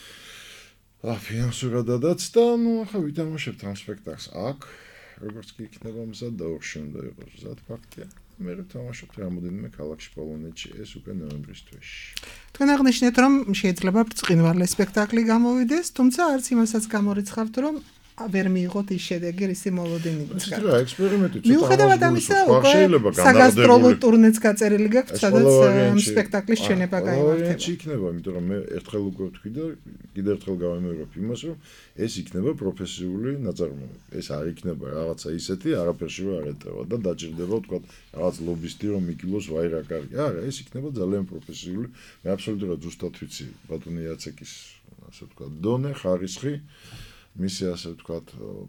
აა ფინანსურადაც და ნუ ახლა ვითამაშებთ ამ სპექტაკლს აქ, როგორც კი იქნება მზად და ოქში უნდა იყოს მზად ფაქტია. მე ვთამაშობ რამოდენიმე ქალაქში პოლონეთში ეს უკვე ნოემბრის თვეში. თქვენ აღნიშნეთ რომ შეიძლება ბრწყინვალე სპექტაკლი გამოვიდეს, თუმცა არც იმასაც გამორიცხავთ რომ ვერ მიიღოთ ის შედეგი, რისი მოლოდინი გქონდა. რა ექსპერიმენტი ცოტა მიუხედავად ამისა, უკვე საგასტროლო ტურნეც გაწერილი გაქვთ, სადაც სპექტაკლის ჩვენება გაიმართება. ეს იქნება, იმიტომ რომ მე ერთხელ უკვე ვთქვი და კიდევ ერთხელ გავემეორებ იმას, რომ ეს იქნება პროფესიული ნაწარმოები. ეს არ იქნება რაღაცა ისეთი, არაფერში ვერ ეტევა და დაჭირდება თქვა რაღაც ლობისტი რომ მიგილოს ვაი რა კარგი. არა, ეს იქნება ძალიან პროფესიული. მე აბსოლუტურად ზუსტად ვიცი ბატონი იაცეკის, ასე ვთქვა, დონე, ხარისხი მისი ასე ვთქვათ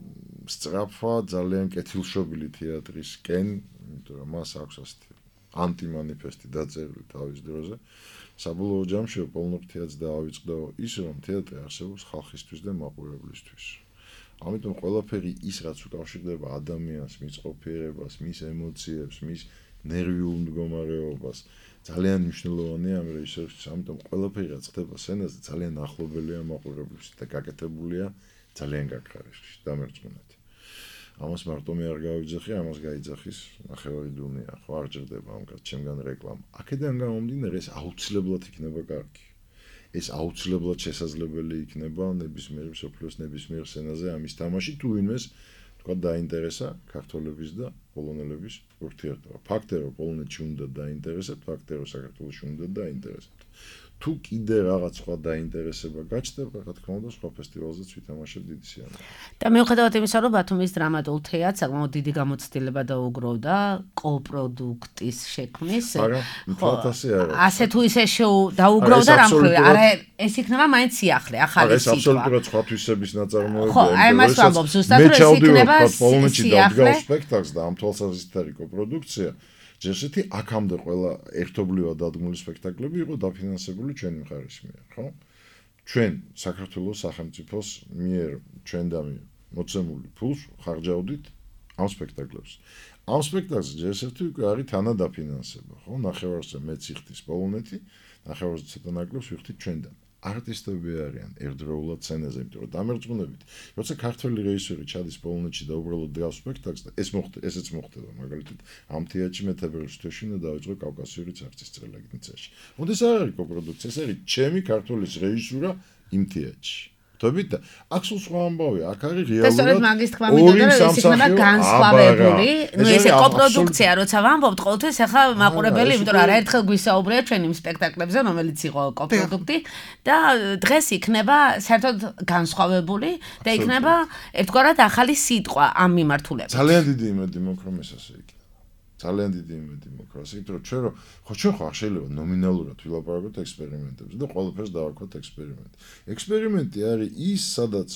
სწრაფვა ძალიან კეთილშობილი თეატრისკენ, იმიტომ რომ მას აქვს ასეთი ანტიმანიფესტი დაწერილი თავის დროზე. საბოლოო ჯამში პოლონურ თეატრს დაავიწყდა ის, რომ თეატრი არსებობს ხალხისთვის და მაყურებლისთვის. ამიტომ ყველაფერი ის, რაც უკავშირდება ადამიანს, მის ყოფიერებას, მის ემოციებს, მის ნერვიულ მდგომარეობას, ძალიან მნიშვნელოვანია ამ რეჟისორისთვის. ამიტომ ყველაფერი, რაც ხდება სცენაზე, ძალიან ახლობელია მაყურებლისთვის და გაკეთებულია ძალიან გაქრაჟში დამერწმუნეთ. ამას მარტო მე არ გავიძახი, ამას გაიძახის ნახევარი დუნია, ხო არ ჭირდება ამგან ჩემგან რეკლამა. აქედან გამომდინარე ეს აუცილებლად იქნება კარგი. ეს აუცილებლად შესაძლებელი იქნება ნებისმიერ მსოფლიოს ნებისმიერ სცენაზე ამის თამაში თუ ვინმეს თქვა დაინტერესა ქართველების და პოლონელების ურთიერთობა. ფაქტია რომ პოლონეთში უნდა დაინტერესებთ, ფაქტია რომ საქართველოში უნდა დაინტერესებთ. თუ კიდე რაღაც სხვა დაინტერესება გაჩნდება, რა თქმა უნდა, სხვა ფესტივალზეც ვითამაშებ დიდი სიამოვნებით. და მიუხედავად იმისა, რომ ბათუმის დრამატულ თეატრს საკმაოდ დიდი გამოცდილება დაუგროვდა კოპროდუქტის შექმნის, ხო, ასე არა. ასე თუ ისე დაუგროვდა რამ ქვია, არა ეს იქნება მაინც სიახლე, ახალი სიტყვა. ეს აბსოლუტურად სხვა თვისების ნაწარმოებია. ხო, აი მას ვამბობ, ზუსტად რომ ეს იქნება სიახლე. სპექტაკლს და ამ თვალსაზრისით არის კოპროდუქცია. ჯერსეთი აქამდე ყველა ერთობლივად დადგმული სპექტაკლები იყო დაფინანსებული ჩვენი მხარის მიერ, ხო? ჩვენ საქართველოს სახელმწიფოს მიერ ჩვენ და მიერ მოცემული ფულს ხარჯავდით ამ სპექტაკლებს. ამ სპექტაკლს ჯერსეთი უკვე არის თანადაფინანსება, ხო? ნახევარზე მეც იხდის პოლონეთი, ნახევარზე ცოტა ნაკლებს ვიხდით ჩვენ და არტისტები არიან ერთდროულად სცენაზე, იმიტომ რომ დამერწმუნებით, როცა ქართველი რეჟისორი ჩადის პოლონეთში და უბრალოდ დგას სპექტაკლს და ეს მოხდა, ესეც მოხდება, მაგალითად, ამ თეატრში მე თებერვლის თვეში უნდა დავიწყო კავკასიური ცარცის წრელაგნიცაში. მოდი ეს არ არის კოპროდუქცია, ეს არის ჩემი ქართველის რეჟისურა იმ თეატრში. თობით და აქ სულ სხვა ამბავია, აქ არის რეალურად. და სწორედ მაგის თქვა მინდოდა რომ ეს იქნება განსხვავებული. ნუ ესე კოპროდუქცია, როცა ვამბობთ, ყოველთვის ახლა მაყურებელი, იმიტომ რომ არაერთხელ გვისაუბრია ჩვენ იმ სპექტაკლებზე, რომელიც იყო კოპროდუქტი და დღეს იქნება საერთოდ განსხვავებული და იქნება ერთგვარად ახალი სიტყვა ამ მიმართულებით. ძალიან დიდი იმედი მოქვს რომ ეს ასე იქნება. ძალიან დიდი იმედი მოქვს, იმიტომ რომ ჩვენ ხო ჩვენ ხო არ შეიძლება ნომინალურად ვილაპარაკოთ ექსპერიმენტებზე და ყველაფერს დავარქვათ ექსპერიმენტი. ექსპერიმენტი არის ის, სადაც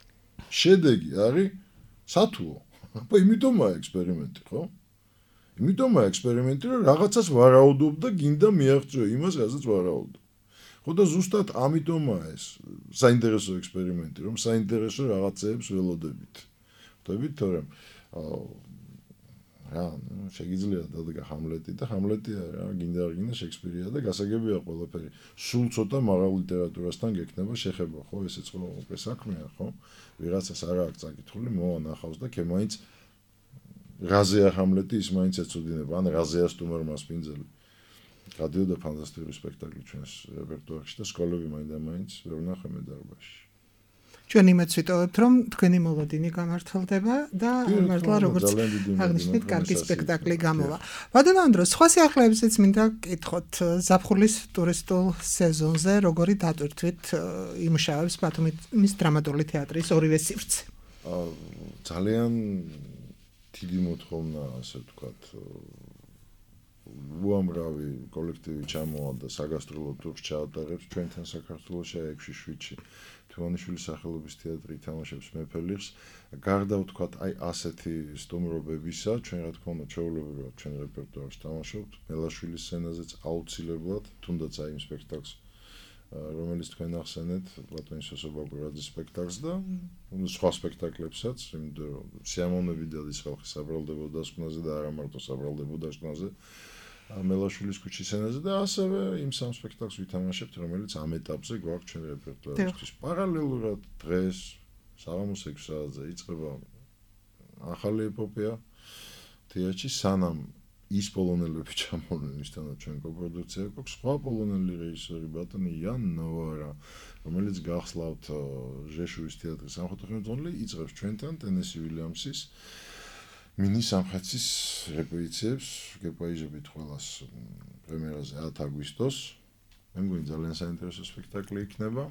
შედეგი არის სათუო. აბა იმიტომაა ექსპერიმენტი, ხო? იმიტომაა ექსპერიმენტი, რომ რაღაცას ვარაუდობ და გინდა მიაღწიო იმას, რასაც ვარაუდობ. ხო და ზუსტად ამიტომაა ეს საინტერესო ექსპერიმენტი, რომ საინტერესო რაღაცეებს ველოდებით. ხვდებით, თორემ რა, შეგიძლია დადგა ჰამლეტი და ჰამლეტი რა, გინდა არ გინდა შექსპირია და გასაგებია ყველაფერი. სულ ცოტა მაღალ ლიტერატურასთან გექნება შეხება, ხო, ესეც ხო უკვე საქმეა, ხო? ვიღაცას არ აქვს წაკითხული, მოანახავს და ქემაინც რაზეა ჰამლეტი ის მაინც ეწოდინება, ან რაზეა სტუმარმა სპინძელი. გადიოდა ფანტასტიკური სპექტაკლი ჩვენს რეპერტუარში და სკოლები მაინდა-მაინც ვერ ვნახე მე დარბაზში. ჩვენ იმედს ვიტოვებთ, რომ თქვენი მოლოდინი გამართლდება და მართლა როგორც აღნიშნეთ, კარგი სპექტაკლი გამოვა. ბატონო ანდრო, სხვა სიახლეებზეც მინდა გკითხოთ ზაფხულის ტურისტულ სეზონზე როგორი დატვირთვით იმუშავებს ბათუმის დრამატული თეატრის ორივე სივრცე. ძალიან დიდი მოთხოვნა, ასე ვთქვათ, უამრავი კოლექტივი ჩამოვალ და საგასტროლო ტურს ჩაატარებს ჩვენთან საქართველოში ექვსი შვიდში. თვანიშვილის სახელობის თეატრი ითამაშებს მეფელიხს. გარდა ვთქვათ, აი ასეთი სტუმრობებისა, ჩვენ რა თქმა უნდა ჩვეულებრივად ჩვენ რეპერტუარს თამაშობთ. მელაშვილის სცენაზეც აუცილებლად, თუნდაც აი იმ სპექტაკლს, რომელიც თქვენ ახსენეთ, ბატონის ოსობაგურაძის სპექტაკლს და სხვა სპექტაკლებსაც, იმიტომ რომ სიამოვნებით დადის ხალხი საბრალდებო დასკვნაზე და არა მარტო საბრალდებო დასკვნაზე. მელაშვილის ქუჩის სცენაზე და ასევე იმ სამ სპექტაკლს ვითამაშებთ, რომელიც ამ ეტაპზე გვაქვს ჩვენ რეპერტუარისთვის. პარალელურად დღეს საღამოს ექვსი საათზე იწყება ახალი ეპოპეა თეატრში, სანამ ის პოლონელები ჩამოვლენ, ვისთანაც ჩვენ კოპროდუქცია გვაქვს, სხვა პოლონელი რეჟისორი ბატონი იან ნოვარა, რომელიც გახსლავთ ჟეშუვის თეატრის სამხატვრო ხელმძღვანელი, იწყებს ჩვენთან ტენესი ვილიამსის მინი სამხეცის რეპეტიციებს, გეპაიჟებით ყველას პრემიერაზე ათი აგვისტოს. მე მგონი ძალიან საინტერესო სპექტაკლი იქნება.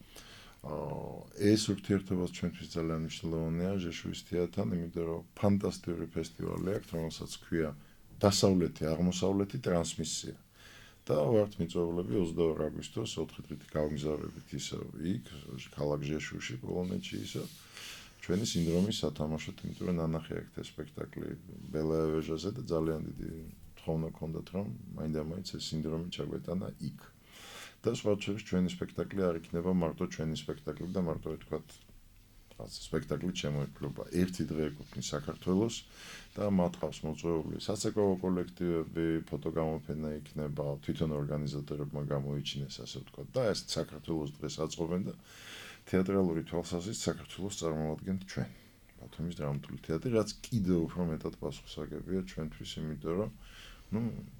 ეს ურთიერთობაც ჩვენთვის ძალიან მნიშვნელოვანია ჟეშუვის თეატრთან, იმიტომ რომ ფანტასტიკური ფესტივალი აქვს, რომელსაც ქვია დასავლეთი აღმოსავლეთი ტრანსმისია. და ვართ მიწვეულები ოცდაორი აგვისტოს ოთხი დღით გავგზავნებით ისევ იქ, ქალაქ ჟეშუვში, პოლონეთში ისევ. ჩვენი სინდრომის სათამაშოდ, იმიტომ რომ ნანახი აქვს ეს სპექტაკლი ბელაევეჟაზე და ძალიან დიდი თხოვნა ჰქონდათ, რომ მაინდა-მაინც ეს სინდრომი ჩაგვეტანა იქ. და სხვა შორის ჩვენი სპექტაკლი არ იქნება მარტო ჩვენი სპექტაკლი და მარტო ვთქვათ, რაც სპექტაკლით შემოიფლობა. ერთი დღე ეკუთვნის საქართველოს და მათ ყავს მოწვეული საცეკვაო კოლექტივები, ფოტოგამოფენა იქნება, თვითონ ორგანიზატორებმა გამოიჩინეს, ასე ვთქვათ, და ეს საქართველოს დღეს აწყობენ და თეატრალური თვალსაზრისით საქართველოს წარმოადგენთ ჩვენ. ბათუმის დრამატული თეატრი, რაც კიდევ უფრო მეტად პასუხისმგებია ჩვენთვის, იმიტომ რომ, ნუ,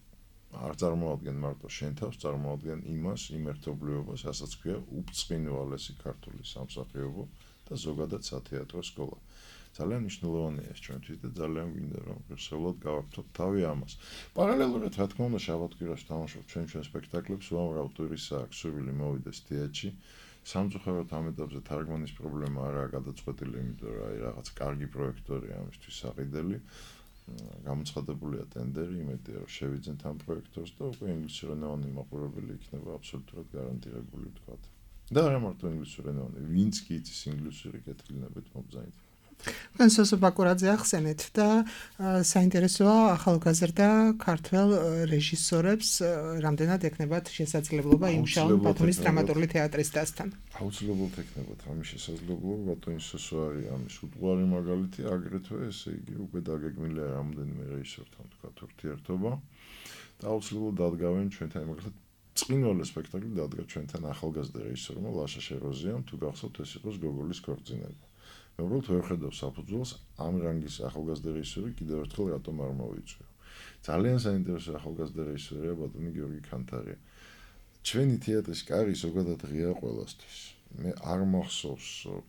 არ წარმოადგენენ მარტო შენ თავს, წარმოადგენენ იმას, იმ ერთობლიობას, რასაც ქვია უბრწყინვალესი ქართული სამსახიობო და ზოგადად სათეატრო სკოლა. ძალიან მნიშვნელოვანია ეს ჩვენთვის და ძალიან გვინდა რომ ღირსეულად გავაკეთოთ თავი ამას. პარალელურად, რა თქმა უნდა, შაბათ-კვირაში თამაშობთ ჩვენ ჩვენ სპექტაკლებს, უამრავ ტურისტს აქვს სურვილი მოვიდეს თეატრში. სამწუხაროდ ამ ეტაპზე თარგმანის პრობლემა არაა გადაწყვეტილი, იმიტომ რომ აი რაღაც კარგი პროექტორია ამისთვის საყიდელი. გამოცხადებულია ტენდერი, იმედია რომ შევიძენთ ამ პროექტორს და უკვე ინგლისურენოვანი მაყურებელი იქნება აბსოლუტურად გარანტირებული ვთქვათ. და არა მარტო ინგლისურენოვანი, ვინც კი იცის ინგლისური კეთილინებით მობრძანებით. თქვენ სოსო ბაკურაძე ახსენეთ და საინტერესოა ახალგაზრდა ქართველ რეჟისორებს რამდენად ექნებათ შესაძლებლობა იმუშაონ ბათუმის დრამატული თეატრის დასთან. აუცილებლად ექნებათ ამის შესაძლებლობა, ბატონი სოსო არის ამის უტყუარი მაგალითი, აგრეთვე ესე იგი უკვე დაგეგმილია რამდენიმე რეჟისორთან თქვათ ურთიერთობა და აუცილებლად დადგავენ ჩვენთან მაგალითად წინვალე სპექტაკლი დადგა ჩვენთან ახალგაზრდა რეჟისორმა ლაშა შეროზიამ, თუ გახსოვთ ეს იყოს გოგოლის ქორწინება. მე უბრალოდ ვერ ხედავ საფუძველს ამ რანგის ახალგაზრდა რეჟისორი კიდევ ერთხელ რატომ არ მოვიწვიო. ძალიან საინტერესო ახალგაზრდა რეჟისორია ბატონი გიორგი ქანთარია. ჩვენი თეატრის კარი ზოგადად ღია ყველასთვის. მე არ მახსოვს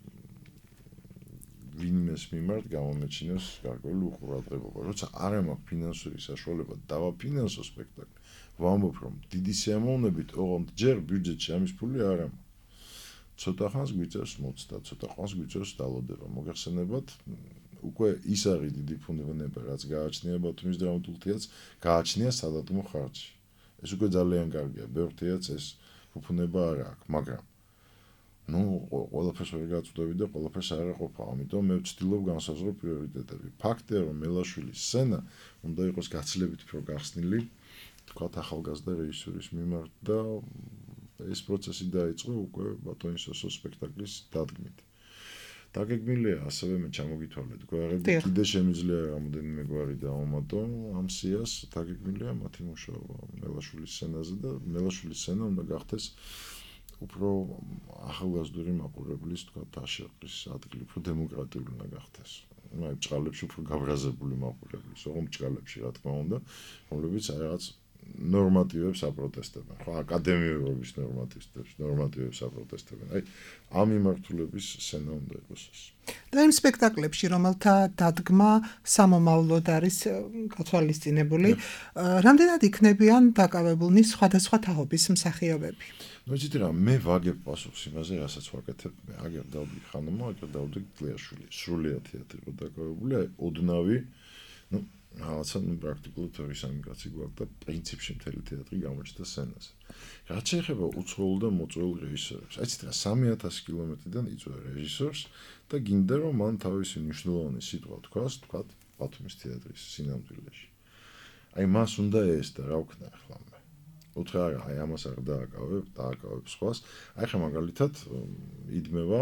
ვინმეს მიმართ გამომეჩინოს გარკვეული უყურადღებობა. როცა არ მაქვს ფინანსური საშუალება დავაფინანსო სპექტაკლი, ვამბობ რომ დიდი სიამოვნებით, ოღონდ ჯერ ბიუჯეტში ამის ფული არ აქვს. ცოტა ხანს გვიწევს მოცდა, ცოტა ხანს გვიწევს დალოდება. მოგეხსენებათ, უკვე ის არის დიდი ფუნდამენტი, რაც გააჩნია ბათუმის დრამატულ თეატრს, გააჩნია სადადმო ხარჯი. ეს უკვე ძალიან კარგია, ბევრ თეატრს ეს ფუფუნება არ აქვს, მაგრამ ნუ ყველაფერს ვერ გაწვდები და ყველაფერს არ აყოფა, ამიტომ მე ვცდილობ განსაზღვრო პრიორიტეტები. ფაქტია, რომ მელაშვილის სცენა უნდა იყოს გაცილებით უფრო გახსნილი, თქვათ ახალგაზრდა რეჟისორის მიმართ და ეს პროცესი დაიწყო უკვე ბატონის სოსოს სპექტაკლის დადგმით. დაგეგმილია ასევე მე ჩამოგითვალეთ გვარები, კიდე შემიძლია რამოდენიმე გვარი დავამატო ამ სიას, დაგეგმილია მათი მუშაობა მელაშვილის სცენაზე და მელაშვილის სცენა უნდა გახდეს უფრო ახალგაზრდული მაყურებლის თქვა დაშეყრის ადგილი, უფრო დემოკრატიული უნდა გახდეს. აი ჭყალებში უფრო გაბრაზებული მაყურებლის, ოღონდ ჭყალებში რა თქმა უნდა, რომლებიც აი რაღაც ნორმატივებს აპროტესტებენ, ხო, აკადემიურობის ნორმატივებს, ნორმატივებს აპროტესტებენ. აი ამ მიმართულების სცენა უნდა იყოს ეს. და იმ სპექტაკლებში, რომელთა დადგმა სამომავლოდ არის გათვალისწინებული, რამდენად იქნებიან დაკავებულნი სხვადასხვა თაობის მსახიობები? ნუ იცით რა, მე ვაგებ პასუხს იმაზე, რასაც ვაკეთებ მე. აგერ დავდი ხანომა, აგერ დავდი გლიაშვილი. სრულიად თეატრი იყო დაკავებული, აი ოდნავი, ნუ რაღაცა ნუ პრაქტიკულად ორი სამი კაცი გვაქვს და პრინციპში მთელი თეატრი გამოჩნდა სცენაზე. რაც შეეხება უცხოურ და მოწვეულ რეჟისორებს, აი იცით რა, სამი ათასი კილომეტრიდან იწვევ რეჟისორს და გინდა რომ მან თავისი მნიშვნელოვანი სიტყვა თქვას, თქვათ ბათუმის თეატრის სინამდვილეში. აი მას უნდა ეს და რა ვქნა ახლა მე. უთხრა რა, აი ამას არ დააკავებ, დააკავებ სხვას. აი ხა მაგალითად იდმევა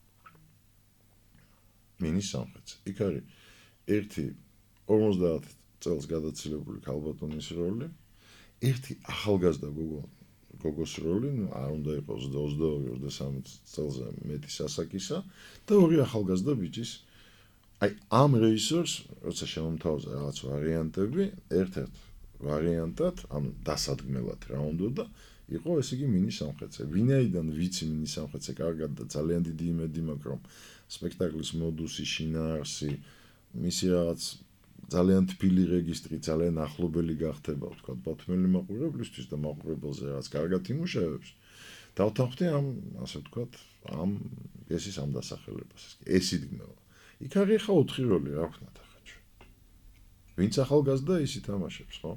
მინის სამხეთზე. იქ არის ერთი ორმოცდაათ წელს გადაცილებული ქალბატონის როლი, ერთი ახალგაზრდა გოგო გოგოს როლი, ნუ არ უნდა იყოს ოცდაორი ოცდასამი წელზე მეტი სასაკისა და ორი ახალგაზრდა ბიჭის. აი ამ რეჟისორს, როცა შემომთავაზა რაღაც ვარიანტები, ერთ-ერთ ვარიანტად, ანუ დასადგმელად რა უნდა იყო ესე იგი მინის სამხეთზე. ვინაიდან ვიცი მინის სამხეთზე კარგად და ძალიან დიდი იმედი მაქვს, რომ სპექტაკლის მოდუსი, შინაარსი, მისი რაღაც ძალიან თბილი რეგისტრი, ძალიან ახლობელი გახდება, ვთქვათ, ბათუმელი მაყურებლისთვის და მაყურებელზე რაღაც კარგად იმუშავებს. დავთანხმდი ამ, ასე ვთქვათ, ამ პიესის ამ დასახელებას. ეს იდგმევა. იქ არის ხა ოთხი როლი, რა ვქნათ ახლა ჩვენ. ვინც ახალგაზრდა ის ითამაშებს, ხო?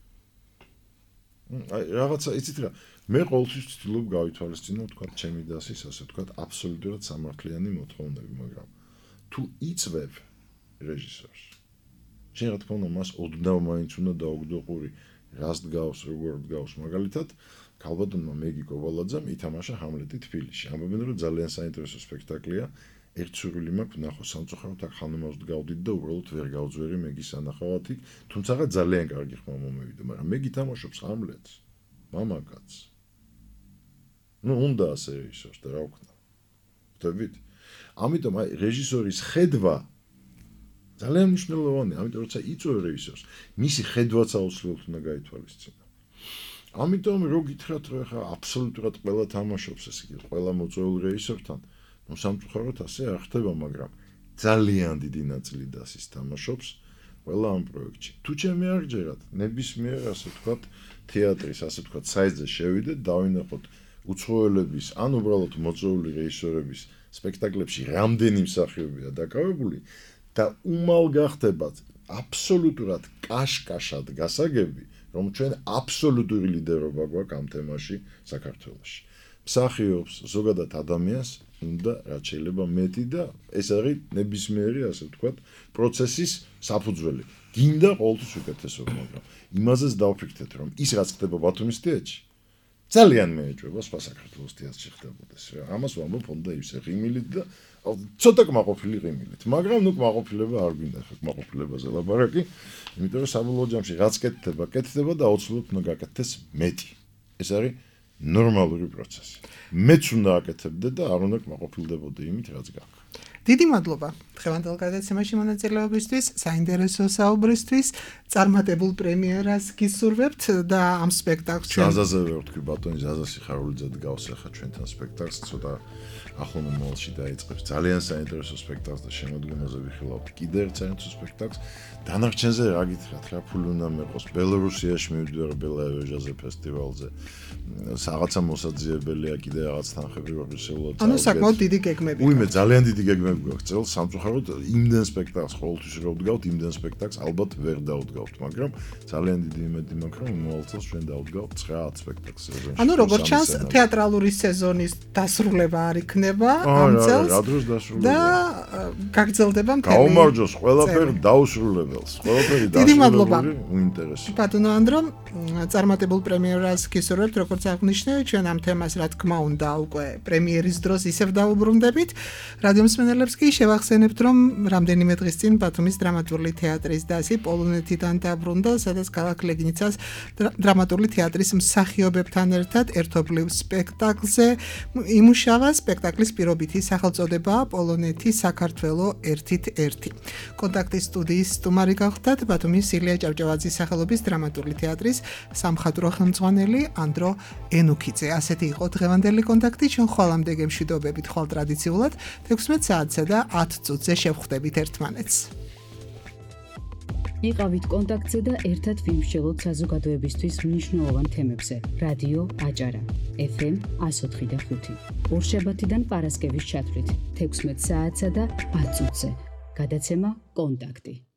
აი რაღაცა იცით რა, მე ყოველთვის ვცდილობ გავითვალისწინო, ვთქვათ, ჩემი დასის, ასე ვთქვათ, აბსოლუტურად სამართლიანი მოთხოვნები, მაგრამ თუ იწვევ რეჟისორს შენ რა თქმა უნდა მას ოდნავ მაინც უნდა დაუგდო ყური რას დგავს, როგორ დგავს, მაგალითად ქალბატონმა მეგი კოვალაძემ ითამაშა ჰამლეტი თბილისში. ამბობენ რომ ძალიან საინტერესო სპექტაკლია. ერთ სურვილი მაქვს ნახო სამწუხაროდ აქ ხანმოს დგავდით და უბრალოდ ვერ გავძვერი მეგის ანახავად იქ, თუმცა ძალიან კარგი ხმა მომევიდა, მაგრამ მეგი თამაშობს ჰამლეტს. მამაკაც. ნუ უნდა ასე რეჟისორს და რა ვქნა. ხვდებით? ამიტომ აი რეჟისორის ხედვა ძალიან მნიშვნელოვანია, ამიტომ როცა იწვევ რეჟისორს, მისი ხედვაც აუცილებლად უნდა გაითვალისწინო. ამიტომ რო გითხრათ რომ ხა აბსოლუტურად ყველა თამაშობს, ესე იგი, ყველა მოწვეულ რეჟისორთან, ნუ სამწუხაროდ ასე არ ხდება, მაგრამ ძალიან დიდი ნაწილი დასის თამაშობს ყველა ამ პროექტში. თუ ჩემი არ გჯერათ, ნებისმიერ ასე ვთქვათ, თეატრის, ასე ვთქვათ, საიტზე შევიდეთ, დავინახოთ უცხოელების, ან უბრალოდ მოწვეული რეჟისორების სპექტაკლებში რამდენი მსახიობია დაკავებული და უმალ გახდებათ აბსოლუტურად კაშკაშად გასაგები, რომ ჩვენ აბსოლუტური ლიდერობა გვაქვს ამ თემაში საქართველოში. მსახიობს, ზოგადად ადამიანს უნდა რაც შეიძლება მეტი და ეს არის ნებისმიერი, ასე ვთქვათ, პროცესის საფუძველი. გინდა ყოველთვის უკეთესობა, მაგრამ იმაზეც დავფიქრეთ, რომ ის რაც ხდება ბათუმის თეატრში, ძალიან მეეჭვება სხვა საქართველოს თეატრში ხდებოდეს. ამას ვამბობ უნდა ისე ღიმილით და ცოტა კმაყოფილი ღიმილით, მაგრამ ნუ კმაყოფილება არ გვინდა ხა კმაყოფილებაზე ლაბარაკი, იმიტომ რომ საბოლოო ჯამში რაც კეთდება, კეთდება და აუცილებლად უნდა გაკეთდეს მეტი. ეს არის ნორმალური პროცესი. მეც უნდა აკეთებდე და არ უნდა კმაყოფილდებოდე იმით, რაც გაქვს. დიდი მადლობა დღევანდელ გადაცემაში მონაწილეობისთვის, საინტერესო საუბრისთვის, წარმატებულ პრემიერას გისურვებთ და ამ სპექტაკლს ჩვენ ზაზაზე ვერ ვთქვი ბატონი ზაზა სიხარულიძე დგავს ახლა ჩვენთან სპექტაკლს, ცოტა ახლო მომავალში დაიწყებს ძალიან საინტერესო სპექტაკლს და შემოდგომაზე ვიხილავთ კიდევ ერთ საინტერესო სპექტაკლს. დანარჩენზე რა გითხრათ, რა ფული უნდა მეყოს, ბელორუსიაში მივდივარ ბელაევეჟაზე ფესტივალზე. რაღაცა მოსაძიებელია კიდე რაღაც თანხები პროფესიულად. ანუ საკმაოდ დიდი გეგმები. უიმე ძალიან დიდი გეგმები გვაქვს წელს, სამწუხაროდ იმდენ სპექტაკლს ყოველთვის რო ვდგავთ, იმდენ სპექტაკლს ალბათ ვერ დავდგავთ, მაგრამ ძალიან დიდი იმედი მაქვს, რომ მომავალ წელს ჩვენ დავდგავთ ცხრა სპექტაკლს. ანუ როგორც ჩანს, თეატრალური სეზონის დასრულება არ იქნება ამ წელს. რა დროს დასრულება? და გაგრძელდება მთელი. გაუმარჯოს ყველაფერი დაუსრულებელს. ყველაფერი დასრულებული უინტერესო. ბატონო ანდრო, წარმატებულ პრემიერას გისურვებთ, როგორც აღნიშნე, ჩვენ ამ თემას რა თქმა უნდა უკვე პრემიერის დროს ისევ დაუბრუნდებით. რადიო მსმენელებს კი შევახსენებთ, გითხარით, რომ რამდენიმე დღის წინ ბათუმის დრამატული თეატრის დასი პოლონეთიდან დაბრუნდა, სადაც ქალაქ ლეგნიცას დრამატული თეატრის მსახიობებთან ერთად ერთობლივ სპექტაკლზე იმუშავა. სპექტაკლის პირობითი სახელწოდებაა პოლონეთი საქართველო ერთით ერთი. კონტაქტის სტუდიის სტუმარი გახდათ ბათუმის ილია ჭავჭავაძის სახელობის დრამატული თეატრის სამხატვრო ხელმძღვანელი ანდრო ენუქიძე. ასეთი იყო დღევანდელი კონტაქტი. ჩვენ ხვალამდე გემშვიდობებით ხვალ ტრადიციულად თექვსმეტ საათსა და ათ წუთზე შევხვდებით ერთმანეთს. იყავით კონტაქტზე და ერთად ვიმსჯელოთ საზოგადოებისთვის მნიშვნელოვან თემებზე. რადიო აჭარა ეფ ემ εκατო ოთხი და ხუთი. ორშაბათიდან პარასკევის ჩათვლით თექვსმეტ საათსა და ათ წუთზე. გადაცემა კონტაქტი.